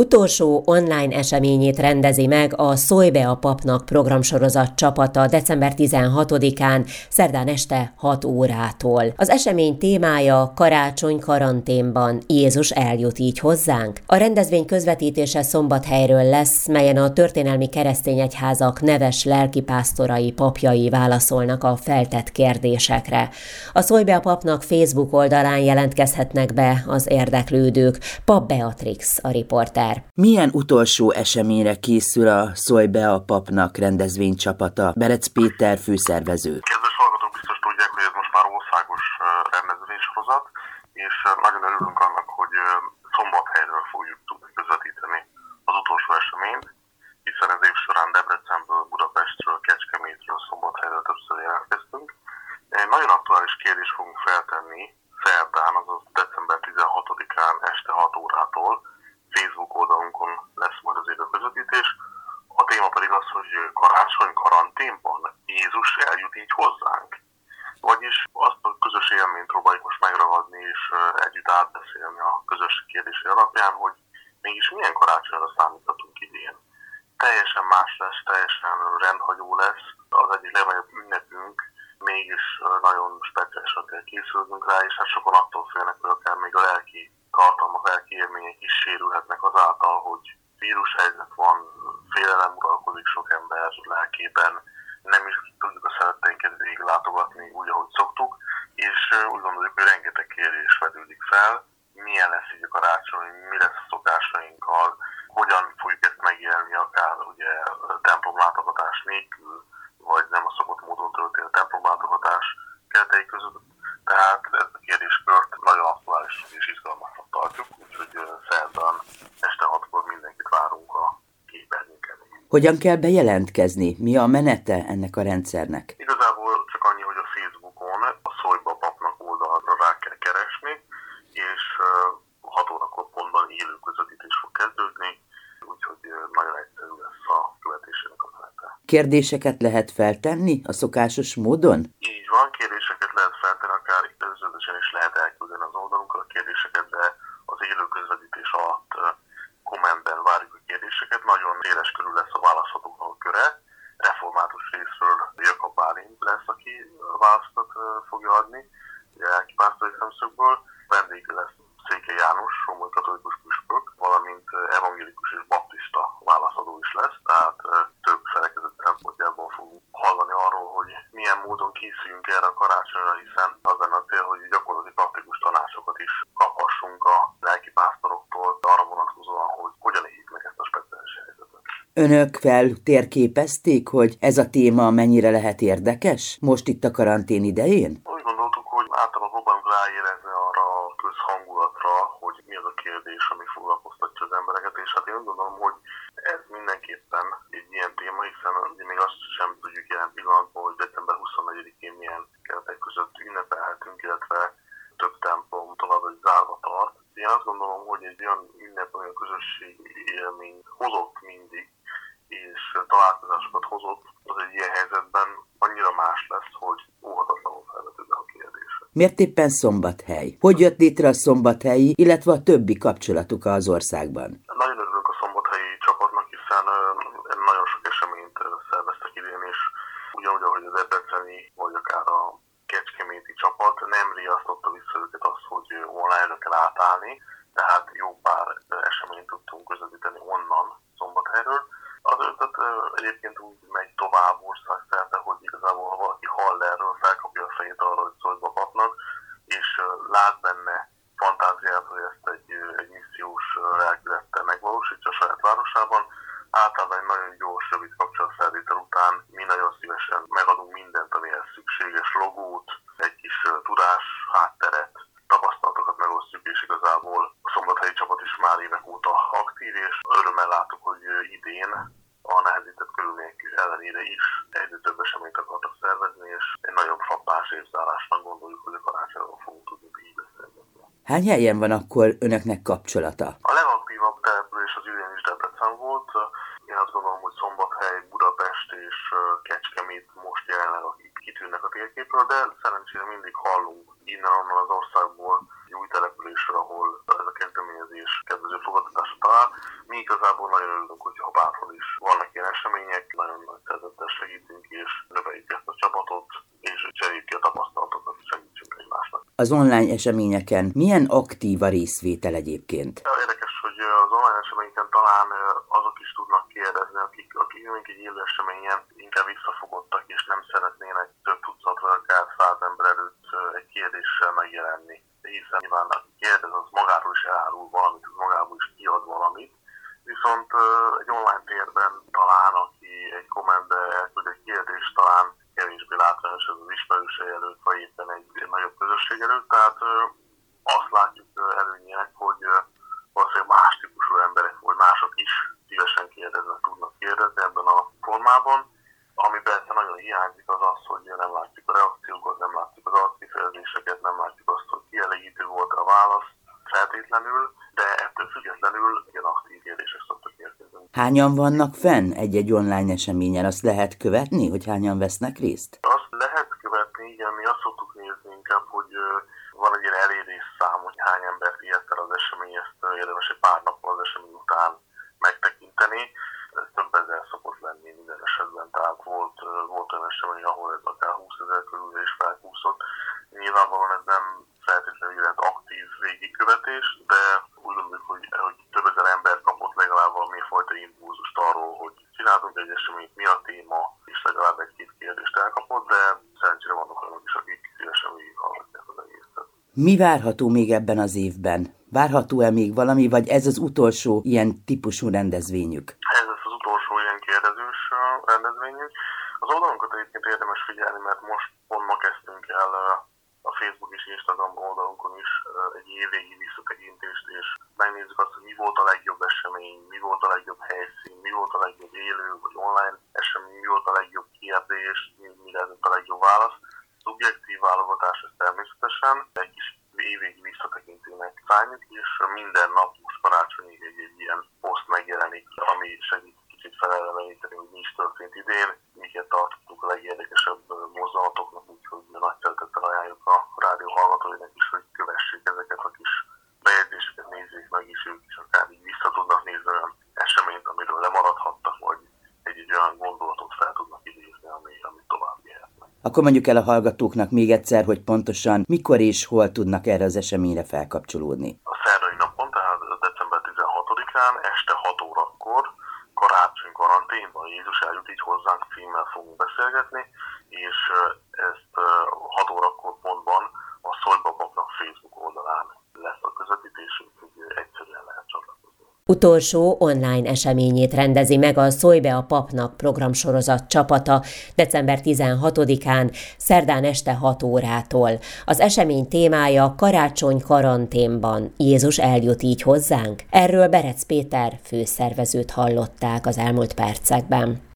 Utolsó online eseményét rendezi meg a Szólj be a papnak programsorozat csapata december 16-án, szerdán este 6 órától. Az esemény témája Karácsony karanténban, Jézus eljut így hozzánk. A rendezvény közvetítése Szombathelyről lesz, melyen a történelmi keresztény egyházak neves lelkipásztorai, papjai válaszolnak a feltett kérdésekre. A Szólj be a papnak Facebook oldalán jelentkezhetnek be az érdeklődők. Pap Beatrix a riporter. Milyen utolsó eseményre készül a Szólj be a papnak rendezvénycsapata? Berec Péter főszervező. Kedves hallgatók, biztos tudják, hogy ez most már országos rendezvénysorozat, és nagyon örülünk annak, hogy Szombathelyről fogjuk tudni közvetíteni az utolsó eseményt, hiszen az év során Debrecenből, Budapestről, Kecskemétről, Szombathelyről többször jelentkeztünk. Egy nagyon aktuális kérdést fogunk feltenni szerdán, azaz december 16-án este 6 órától. Facebook oldalunkon lesz majd az élő közvetítés. A téma pedig az, hogy karácsony karanténban Jézus eljut így hozzánk. Vagyis azt a közös élményt próbáljuk most megragadni és együtt átbeszélni a közös kérdésé alapján, hogy mégis milyen karácsonyra számíthatunk idén. Teljesen más lesz, teljesen rendhagyó lesz, az egyik legnagyobb ünnepünk, mégis nagyon speciálisan kell készülnünk rá, és hát sokan attól félnek, hogy akár még a lelki tartalmak, lelki élmények is sérülhetnek azáltal, hogy vírushelyzet van, félelem uralkodik sok ember lelkében, nem is tudjuk a szeretteinket végiglátogatni úgy, ahogy szoktuk, és úgy gondoljuk, hogy rengeteg kérdés vetődik fel, milyen lesz így a karácsony, mi lesz a szokásainkkal, hogyan fogjuk ezt megélni, akár ugye templomlátogatás nélkül, vagy nem a szokott módon történő templomlátogatás keretei között. Tehát ezt a kérdéskört nagyon aktuális és izgalmasnak tartjuk, úgyhogy szerdán este 6-kor mindenkit várunk a képernyőken. Hogyan kell bejelentkezni? Mi a menete ennek a rendszernek? Igazából csak annyi, hogy a Facebookon a Szólj be a papnak oldalra rá kell keresni, és 6 órakor pontban élő közvetítés fog kezdődni, úgyhogy nagyon egyszerű lesz a követésének a menete. Kérdéseket lehet feltenni a szokásos módon? Így van, kérdéseket lehet feltenni, akár zöldesen is lehet elküldeni az oldalunkra a kérdéseket, de az élő közvetítés alatt kommentben várjuk a kérdéseket. Nagyon széles körül lesz a választhatóknak a köre. Református részről Jakab Bálint lesz, aki választat fogja adni, lelkipásztori szemszögből. Vendég lesz Székely János, római katolikus püspök, valamint evangélikus és baptista válaszadó is lesz, tehát több felekezet szempontjából fogunk hallani arról, hogy milyen módon készüljünk erre a karácsonyra, hiszen az lenne a cél, hogy gyakorlati praktikus tanácsokat is kaphassunk a lelkipásztoroktól arra vonatkozóan, hogy hogyan éljük meg ezt a speciális helyzetet. Önök feltérképezték, hogy ez a téma mennyire lehet érdekes most itt a karantén idején? Úgy gondoltuk, hogy általában próbálunk ráérezni arra a közhangulatra, hogy mi az a kérdés, ami foglalkoztatja az embereket, és hát én úgy gondolom, hogy ez mindenképpen egy ilyen téma, hiszen még azt sem tudjuk jelen pillanatban, hogy december 24-én milyen keretek között ünnepelhetünk, illetve több templom tovább egy zárva tart. Én azt gondolom, hogy egy olyan ünnep, olyan közösségi élmény hozott mindig, és találkozásokat hozott, az egy ilyen helyzetben annyira más lesz, hogy óhatatlanul felvetődne a kérdés. Miért éppen Szombathely? Hogy jött létre a szombathelyi, illetve a többi kapcsolatuk az országban? Nagyon örülök a szombathelyi csapatnak, hiszen nagyon sok eseményt szerveztek idén, és ugyanúgy, ahogy a debreceni, vagy akár a kecskeméti csapat nem riasztotta vissza őket azt, hogy online kell átállni, tehát jó pár eseményt tudtunk közvetíteni onnan Szombathelyről. Az ötlet egyébként úgy megy tovább országszerte, hogy igazából ha valaki hall erről, felkapja a fejét arra, hogy Szólj be a papnak, és lát benne fantáziát, hogy ezt egy missziós lelkülettel megvalósítsa a saját városában. Általában egy nagyon gyors, rövid kapcsolatfelvétel után mi nagyon szívesen megadunk mindent, amihez szükséges, logót, egy kis tudás, hátteret, tapasztalatokat megosztjuk, és igazából a szombathelyi csapat is már évek óta aktív, és örömmel látok, hogy idén a nehezített körülmények ellenére is egyre több eseményt akartak szervezni, és egy nagyobb frappás évzárásnak gondoljuk, hogy a karácsonyról fogunk tudni így beszélni. Hány helyen van akkor önöknek kapcsolata? A legaktívabb település az idén is Debrecen volt. Én azt gondolom, hogy Szombathely, Budapest és Kecskemét most jelenleg akik kitűnnek a térképről, de szerencsére mindig hallunk innen-onnan az országból egy új településre, ahol ez a kezdeményezés kedvező fogadtatásra talál. Mi igazából nagyon örülünk, hogyha bárhol is vannak ilyen események, nagyon nagy szeretettel segítünk, és növeljük ezt a csapatot, és cseréljük ki a tapasztalatokat, segítsünk egymásnak. Az online eseményeken milyen aktív a részvétel egyébként? Érdekes, hogy az online eseményeken talán azok is tudnak kérdezni, akik egy élő eseményen inkább visszafogottak, és nem szeretnének több tucat vagy akár 100 ember előtt egy kérdéssel megjelenni. Hiszen nyilván aki kérdez, az magáról is elárul valamit, az magából is kiad valamit. Viszont egy online térben talán, aki egy kommentbe elküld egy kérdést, talán kevésbé látványos az ismerősei előtt, vagy éppen egy nagyobb közösség előtt. Tehát azt látjuk előnyének, hogy valószínűleg más típusú emberek, vagy mások is szívesen kérdeznek, tudnak kérdezni ebben a formában. Ami persze nagyon hiányzik az az, hogy nem látjuk a reakciókat, nem látjuk az arckifejezéseket, nem látjuk azt, hogy kielégítő volt a válasz feltétlenül, de ettől függetlenül ilyen aktív kérdések szoktak érkezni. Hányan vannak fenn egy-egy online eseményen? Azt lehet követni, hogy hányan vesznek részt? Azt lehet követni, igen, mi azt szoktuk nézni inkább, hogy van egy ilyen elérésszám, hogy hány embert ért el az esemény, ezt érdemes egy pár nappal az esemény után megtekinteni. Ez több ezer szokott lenni minden esetben, tehát volt olyan esemény, ahol ez akár 20 000 körül is felkúszott. Nyilvánvalóan ez nem feltétlenül jelent aktív végigkövetés, de úgy gondoljuk, hogy több ezer ember kapott legalább valamifajta impulzust arról, hogy csináltunk egy eseményt, mi a téma, és legalább egy-két kérdést elkapott, de szerencsére vannak olyanok is, akik szívesen végighallgatják az egészet. Mi várható még ebben az évben? Várható-e még valami, vagy ez az utolsó ilyen típusú rendezvényük? Ez lesz az utolsó ilyen kérdezős rendezvényünk. Az oldalunkat egyébként érdemes figyelni, mert most pont ma kezdtünk el a Facebook és Instagram oldalunkon is egy évvégi visszatekintést, és megnézzük azt, hogy mi volt a legjobb esemény, mi volt a legjobb helyszín, mi volt a legjobb élő vagy online esemény, mi volt a legjobb kérdés, mi lehetett a legjobb válasz. Szubjektív válogatás ez természetesen, egy kis évvégi visszatekintőnek szánjuk, és minden nap most karácsonyig egy ilyen poszt megjelenik, ami segít kicsit feleleveníteni, hogy mi is történt idén, miket tartottuk a legérdekesebb mozzanatoknak, úgyhogy nagy szeretettel ajánljuk a rádió hallgatóinak is, hogy kövessék ezeket a kis bejegyzéseket, nézzék meg is, ők is akár így vissza tudnak nézni olyan eseményt, amiről lemaradhattak, vagy egy olyan gondolatot fel tudnak idézni, ami tovább jöhetnek. Akkor mondjuk el a hallgatóknak még egyszer, hogy pontosan mikor és hol tudnak erre az eseményre felkapcsolódni. A szerdai napon, tehát december 16-án este 6 órakor karácsony karanténban Jézus eljut így hozzánk címmel fogunk beszélgetni, és ezt 6 órakor pontban a Szolybe a Papnak Facebook oldalán lesz a közvetítésünk, hogy egyszerűen lehet csatlakozni. Utolsó online eseményét rendezi meg a Szolybe a Papnak programsorozat csapata december 16-án, szerdán este 6 órától. Az esemény témája Karácsony karanténban. Jézus eljut így hozzánk? Erről Berec Péter főszervezőt hallották az elmúlt percekben.